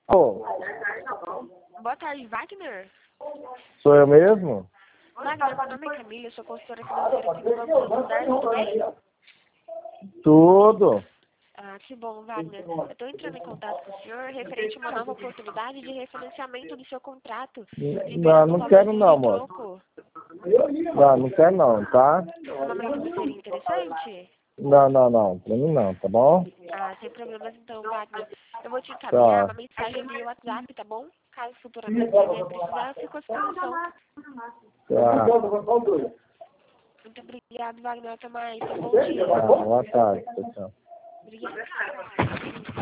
Ô, Boa tarde, Wagner. sou eu mesmo? Wagner, meu nome é Camila, eu sou consultora financeira aqui do Banco Santander, tudo bem? Tudo. Ah, que bom, Wagner. Eu estou entrando em contato com o senhor referente a uma nova oportunidade de refinanciamento do seu contrato, Não, liberando o não valor quero do não, use moço. troco. Não, não quero não, tá? No momento não seria interessante? Não. Pra mim não, tá bom? Ah, sem problemas então, Wagner. Eu vou te encaminhar Tá. uma mensagem via WhatsApp, tá bom? Caso futuramente você venha precisar, eu fico à disposição. Tá. Muito obrigado, Wagner. Até mais. Tenha um bom dia. Tá, boa tarde, tchau. Obrigada.